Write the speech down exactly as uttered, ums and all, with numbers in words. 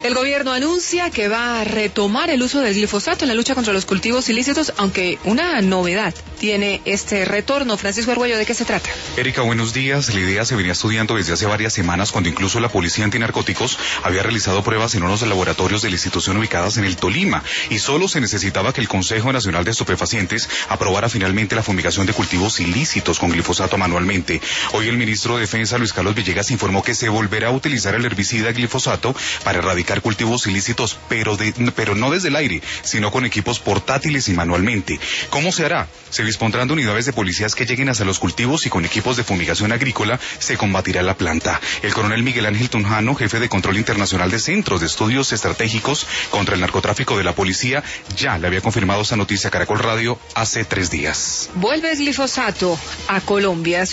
El gobierno anuncia que va a retomar el uso del glifosato en la lucha contra los cultivos ilícitos, aunque una novedad tiene este retorno. Francisco Arguello, ¿de qué se trata? Erika, buenos días. La idea se venía estudiando desde hace varias semanas, cuando incluso la Policía Antinarcóticos había realizado pruebas en unos laboratorios de la institución ubicadas en el Tolima, y solo se necesitaba que el Consejo Nacional de Estupefacientes aprobara finalmente la fumigación de cultivos ilícitos con glifosato manualmente. Hoy el ministro de Defensa, Luis Carlos Villegas, informó que se volverá a utilizar el herbicida glifosato para erradicar cultivos ilícitos, pero, de, pero no desde el aire, sino con equipos portátiles y manualmente. ¿Cómo se hará? Se dispondrán de unidades de policías que lleguen hacia los cultivos, y con equipos de fumigación agrícola se combatirá la planta. El coronel Miguel Ángel Tunjano, jefe de control internacional de Centros de Estudios Estratégicos contra el Narcotráfico de la Policía, ya le había confirmado esta noticia a Caracol Radio hace tres días. Vuelve el glifosato a Colombia.